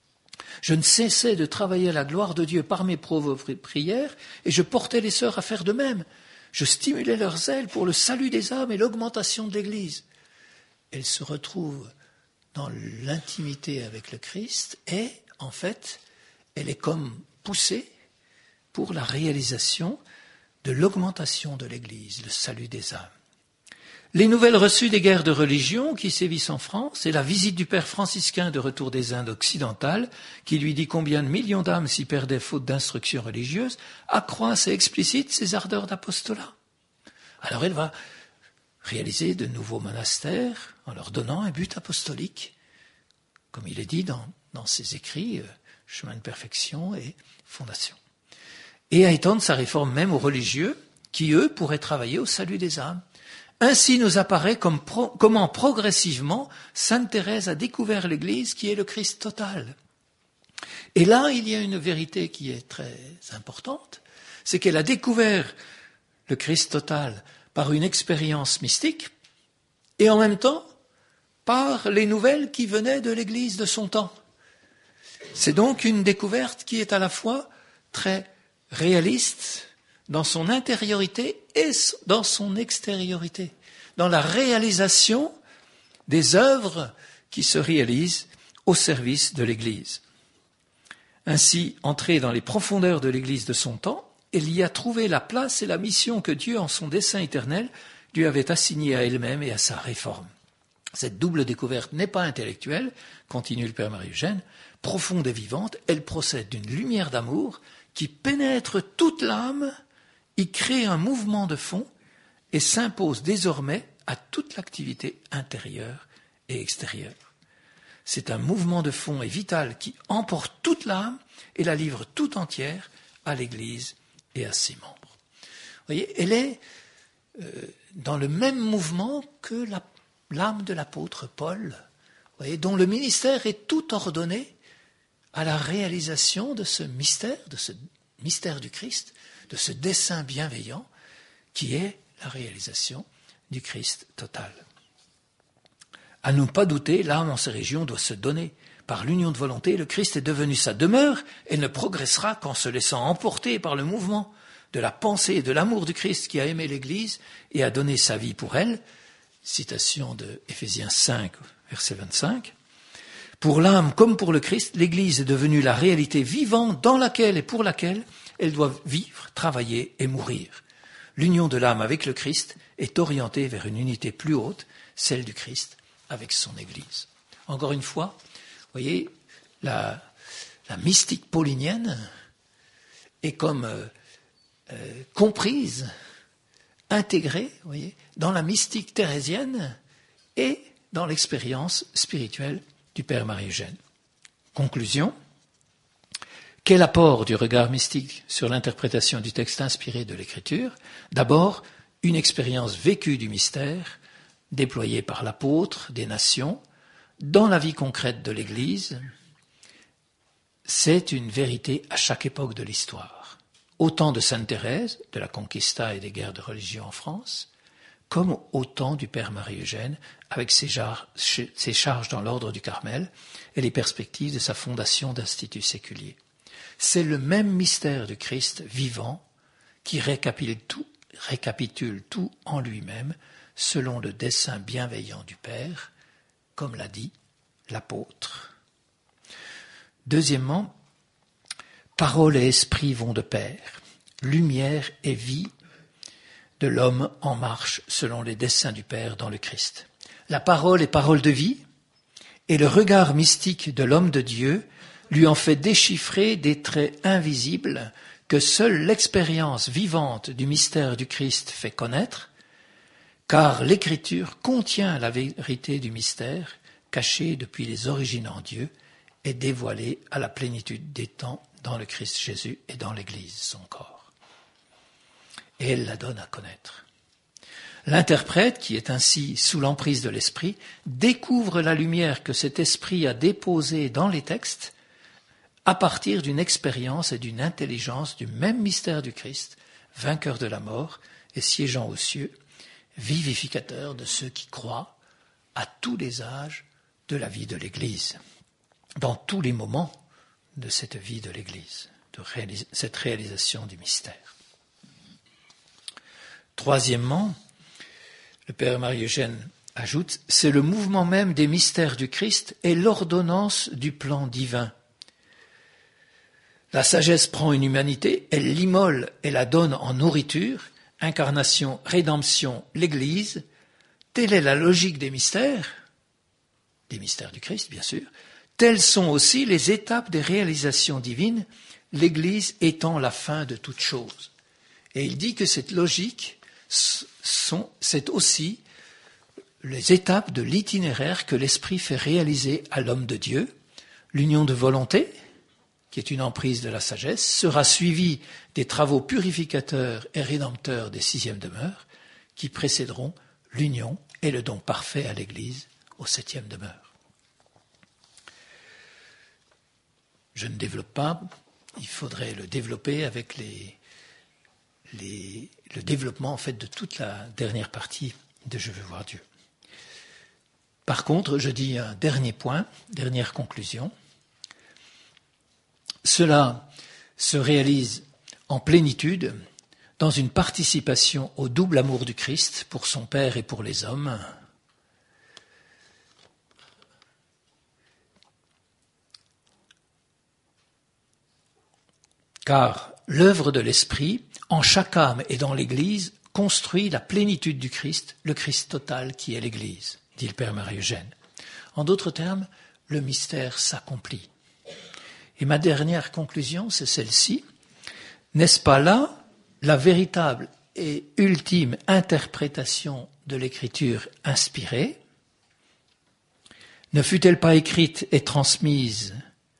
Je ne cessais de travailler à la gloire de Dieu par mes pauvres prières et je portais les sœurs à faire de même. Je stimulais leur zèle pour le salut des âmes et l'augmentation de l'Église. Elles se retrouvent dans l'intimité avec le Christ et, en fait, elle est comme poussée pour la réalisation de l'augmentation de l'Église, le salut des âmes. Les nouvelles reçues des guerres de religion qui sévissent en France et la visite du père franciscain de retour des Indes occidentales, qui lui dit combien de millions d'âmes s'y perdaient faute d'instruction religieuse, accroissent et explicitent ses ardeurs d'apostolat. Alors elle va réaliser de nouveaux monastères en leur donnant un but apostolique, comme il est dit dans, dans ses écrits, euh, Chemin de perfection et Fondation. Et à étendre sa réforme même aux religieux, qui eux pourraient travailler au salut des âmes. Ainsi nous apparaît comme pro, comment progressivement Sainte Thérèse a découvert l'Église qui est le Christ total. Et là, il y a une vérité qui est très importante, c'est qu'elle a découvert le Christ total par une expérience mystique et en même temps par les nouvelles qui venaient de l'Église de son temps. C'est donc une découverte qui est à la fois très réaliste dans son intériorité et dans son extériorité, dans la réalisation des œuvres qui se réalisent au service de l'Église. Ainsi, entrée dans les profondeurs de l'Église de son temps, elle y a trouvé la place et la mission que Dieu, en son dessein éternel, lui avait assignée à elle-même et à sa réforme. Cette double découverte n'est pas intellectuelle, continue le Père Marie-Eugène, profonde et vivante, elle procède d'une lumière d'amour qui pénètre toute l'âme, y crée un mouvement de fond et s'impose désormais à toute l'activité intérieure et extérieure. C'est un mouvement de fond et vital qui emporte toute l'âme et la livre tout entière à l'Église et à ses membres. Vous voyez, elle est euh, dans le même mouvement que la, l'âme de l'apôtre Paul, vous voyez, dont le ministère est tout ordonné à la réalisation de ce mystère, de ce mystère du Christ, de ce dessein bienveillant qui est la réalisation du Christ total. À ne pas douter, l'âme en ces régions doit se donner. Par l'union de volonté, le Christ est devenu sa demeure et ne progressera qu'en se laissant emporter par le mouvement de la pensée et de l'amour du Christ qui a aimé l'Église et a donné sa vie pour elle. Citation de Éphésiens cinq, verset vingt-cinq. Pour l'âme comme pour le Christ, l'Église est devenue la réalité vivante dans laquelle et pour laquelle elle doit vivre, travailler et mourir. L'union de l'âme avec le Christ est orientée vers une unité plus haute, celle du Christ avec son Église. Encore une fois, vous voyez, la, la mystique paulinienne est comme euh, euh, comprise, intégrée, vous voyez, dans la mystique thérésienne et dans l'expérience spirituelle du Père Marie-Eugène. Conclusion. Quel apport du regard mystique sur l'interprétation du texte inspiré de l'Écriture? D'abord, une expérience vécue du mystère, déployée par l'apôtre des nations, dans la vie concrète de l'Église. C'est une vérité à chaque époque de l'histoire. Au temps de Sainte Thérèse, de la Conquista et des guerres de religion en France, comme au temps du Père Marie-Eugène, avec ses, jar- ses charges dans l'ordre du Carmel et les perspectives de sa fondation d'institut séculier. C'est le même mystère du Christ vivant qui récapitule tout, récapitule tout en lui-même selon le dessein bienveillant du Père, comme l'a dit l'apôtre. Deuxièmement, parole et esprit vont de pair, lumière et vie de l'homme en marche selon les desseins du Père dans le Christ. La parole est parole de vie, et le regard mystique de l'homme de Dieu lui en fait déchiffrer des traits invisibles que seule l'expérience vivante du mystère du Christ fait connaître, car l'Écriture contient la vérité du mystère, caché depuis les origines en Dieu, et dévoilé à la plénitude des temps dans le Christ Jésus et dans l'Église, son corps. Et elle la donne à connaître. L'interprète, qui est ainsi sous l'emprise de l'Esprit, découvre la lumière que cet Esprit a déposée dans les textes à partir d'une expérience et d'une intelligence du même mystère du Christ, vainqueur de la mort et siégeant aux cieux, vivificateur de ceux qui croient à tous les âges de la vie de l'Église, dans tous les moments de cette vie de l'Église, de réalis- cette réalisation du mystère. Troisièmement, le Père Marie-Eugène ajoute, c'est le mouvement même des mystères du Christ et l'ordonnance du plan divin. La sagesse prend une humanité, elle l'immole et la donne en nourriture, incarnation, rédemption, l'Église. Telle est la logique des mystères, des mystères du Christ, bien sûr. Telles sont aussi les étapes des réalisations divines, l'Église étant la fin de toute chose. Et il dit que cette logique, sont, c'est aussi les étapes de l'itinéraire que l'Esprit fait réaliser à l'homme de Dieu. L'union de volonté, qui est une emprise de la sagesse, sera suivie des travaux purificateurs et rédempteurs des sixièmes demeures, qui précéderont l'union et le don parfait à l'Église aux septièmes demeures. Je ne développe pas, il faudrait le développer avec les, les, le développement en fait de toute la dernière partie de Je veux voir Dieu. Par contre, je dis un dernier point, dernière conclusion. Cela se réalise en plénitude dans une participation au double amour du Christ pour son Père et pour les hommes. Car l'œuvre de l'Esprit, en chaque âme et dans l'Église, construit la plénitude du Christ, le Christ total qui est l'Église, dit le Père Marie-Eugène. En d'autres termes, le mystère s'accomplit. Et ma dernière conclusion, c'est celle-ci. N'est-ce pas là la véritable et ultime interprétation de l'Écriture inspirée? Ne fut-elle pas écrite et transmise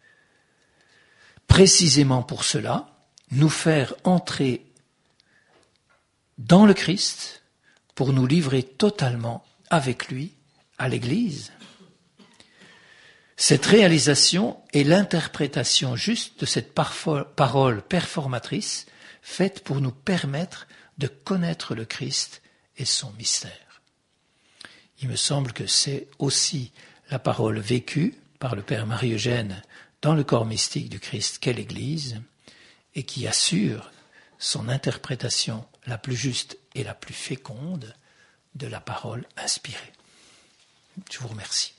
précisément pour cela, nous faire entrer dans le Christ pour nous livrer totalement avec lui à l'Église? Cette réalisation est l'interprétation juste de cette parole performatrice faite pour nous permettre de connaître le Christ et son mystère. Il me semble que c'est aussi la parole vécue par le Père Marie-Eugène dans le corps mystique du Christ qu'est l'Église et qui assure son interprétation la plus juste et la plus féconde de la parole inspirée. Je vous remercie.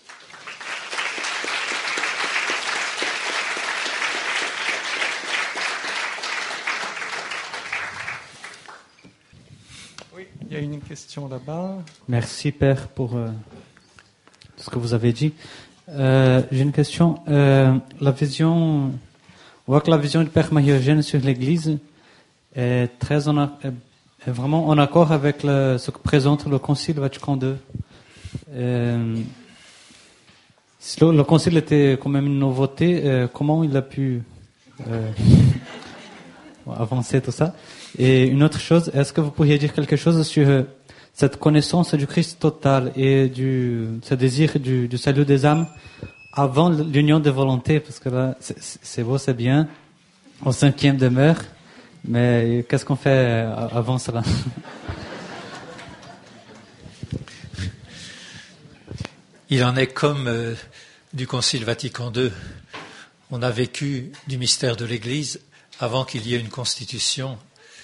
Oui, il y a une question là-bas. Merci Père pour euh, ce que vous avez dit. Euh, j'ai une question. Euh, la vision, on voit que la vision du Père Marie-Eugène sur l'Église est très en, est vraiment en accord avec le, ce que présente le Concile Vatican deux. Euh, si le, le Concile était quand même une nouveauté, euh, comment il a pu euh, avancer tout ça? Et une autre chose, est-ce que vous pourriez dire quelque chose sur euh, cette connaissance du Christ total et du ce désir du, du salut des âmes avant l'union des volontés? Parce que là, c'est, c'est beau, c'est bien, au cinquième demeure, mais qu'est-ce qu'on fait avant cela? Il en est comme euh, du Concile Vatican deux. On a vécu du mystère de l'Église avant qu'il y ait une constitution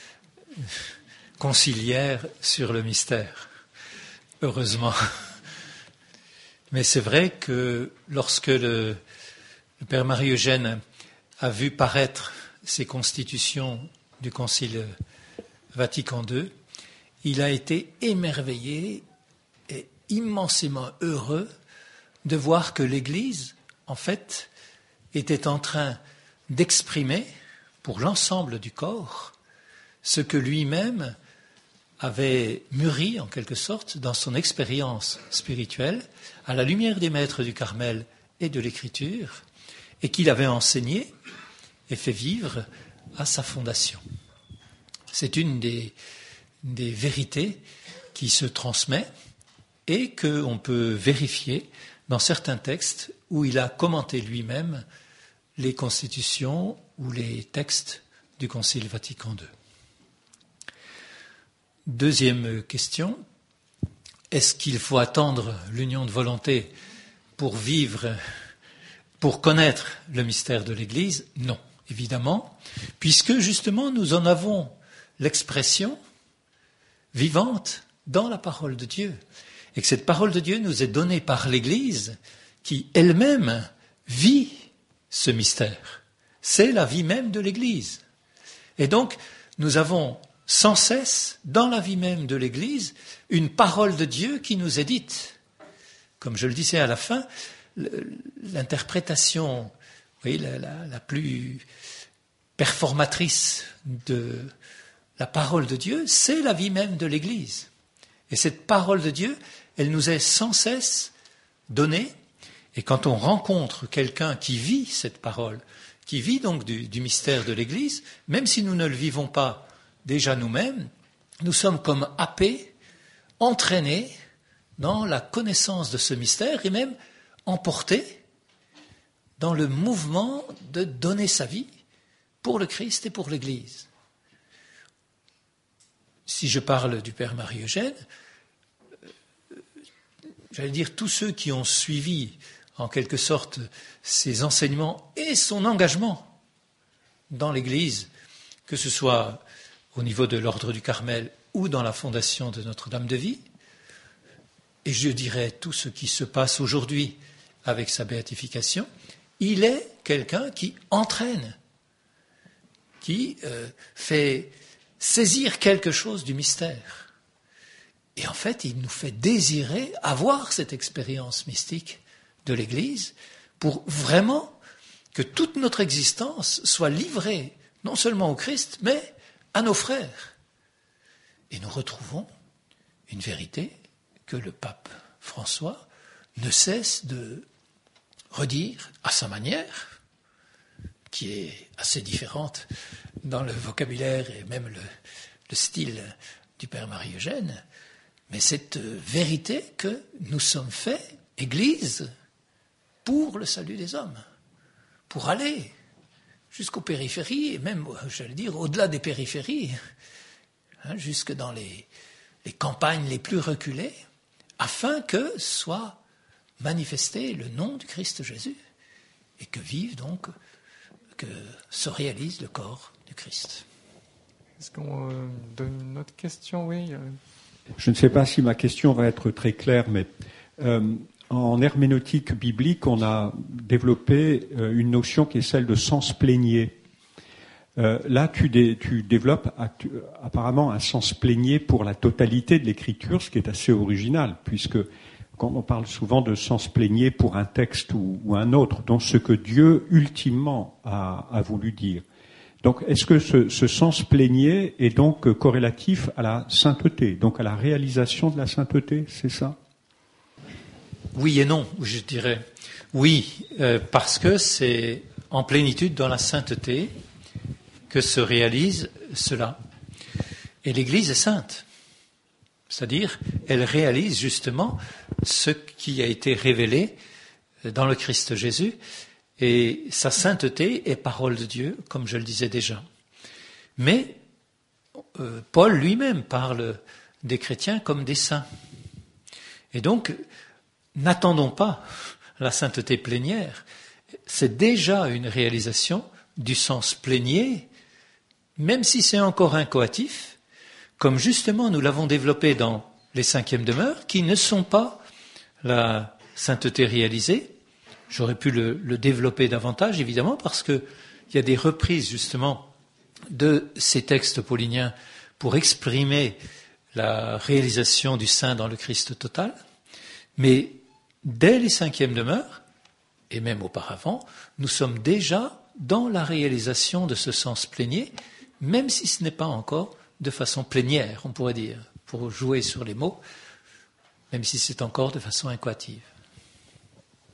conciliaire sur le mystère. Heureusement. Mais c'est vrai que lorsque le, le Père Marie-Eugène a vu paraître ces constitutions du Concile Vatican deux, il a été émerveillé et immensément heureux de voir que l'Église, en fait, était en train d'exprimer pour l'ensemble du corps ce que lui-même avait mûri, en quelque sorte, dans son expérience spirituelle, à la lumière des maîtres du Carmel et de l'Écriture, et qu'il avait enseigné et fait vivre à sa fondation. C'est une des, des vérités qui se transmet et qu'on peut vérifier dans certains textes où il a commenté lui-même les constitutions ou les textes du Concile Vatican deux. Deuxième question, est-ce qu'il faut attendre l'union de volonté pour vivre, pour connaître le mystère de l'Église? Non, évidemment, puisque justement nous en avons l'expression vivante dans la parole de Dieu, et que cette parole de Dieu nous est donnée par l'Église qui elle-même vit ce mystère. C'est la vie même de l'Église. Et donc, nous avons sans cesse, dans la vie même de l'Église, une parole de Dieu qui nous est dite. Comme je le disais à la fin, l'interprétation, vous voyez, la, la, la plus performatrice de la parole de Dieu, c'est la vie même de l'Église. Et cette parole de Dieu, elle nous est sans cesse donnée. Et quand on rencontre quelqu'un qui vit cette parole, qui vit donc du, du mystère de l'Église, même si nous ne le vivons pas déjà nous-mêmes, nous sommes comme happés, entraînés dans la connaissance de ce mystère et même emportés dans le mouvement de donner sa vie pour le Christ et pour l'Église. Si je parle du Père Marie-Eugène, j'allais dire tous ceux qui ont suivi en quelque sorte ses enseignements et son engagement dans l'Église, que ce soit au niveau de l'ordre du Carmel ou dans la fondation de Notre-Dame de Vie, et je dirais tout ce qui se passe aujourd'hui avec sa béatification, il est quelqu'un qui entraîne, qui euh, fait saisir quelque chose du mystère. Et en fait, il nous fait désirer avoir cette expérience mystique de l'Église pour vraiment que toute notre existence soit livrée non seulement au Christ, mais à nos frères. Et nous retrouvons une vérité que le pape François ne cesse de redire à sa manière, qui est assez différente dans le vocabulaire et même le, le style du Père Marie-Eugène, mais cette vérité que nous sommes faits, Église, pour le salut des hommes, pour aller jusqu'aux périphéries, et même, j'allais dire, au-delà des périphéries, hein, jusque dans les, les campagnes les plus reculées, afin que soit manifesté le nom du Christ Jésus, et que vive donc, que se réalise le corps du Christ. Est-ce qu'on euh, donne une autre question? Oui. Je ne sais pas si ma question va être très claire, mais euh, en herméneutique biblique, on a développé euh, une notion qui est celle de sens plénier. Euh, là, tu, dé, tu développes actu, apparemment un sens plénier pour la totalité de l'écriture, ce qui est assez original, puisque quand on parle souvent de sens plénier pour un texte ou, ou un autre, donc ce que Dieu ultimement a, a voulu dire. Donc, est-ce que ce, ce sens plénier est donc corrélatif à la sainteté, donc à la réalisation de la sainteté, c'est ça? Oui et non, je dirais. Oui, euh, parce que c'est en plénitude dans la sainteté que se réalise cela. Et l'Église est sainte. C'est-à-dire, elle réalise justement ce qui a été révélé dans le Christ Jésus. Et sa sainteté est parole de Dieu, comme je le disais déjà. Mais euh, Paul lui-même parle des chrétiens comme des saints. Et donc, n'attendons pas la sainteté plénière. C'est déjà une réalisation du sens plénier, même si c'est encore incoatif, comme justement nous l'avons développé dans les cinquièmes demeures, qui ne sont pas la sainteté réalisée. J'aurais pu le, le développer davantage, évidemment, parce qu'il y a des reprises, justement, de ces textes pauliniens pour exprimer la réalisation du saint dans le Christ total. Mais dès les cinquièmes demeures, et même auparavant, nous sommes déjà dans la réalisation de ce sens plénier, même si ce n'est pas encore de façon plénière, on pourrait dire, pour jouer sur les mots, même si c'est encore de façon incoative.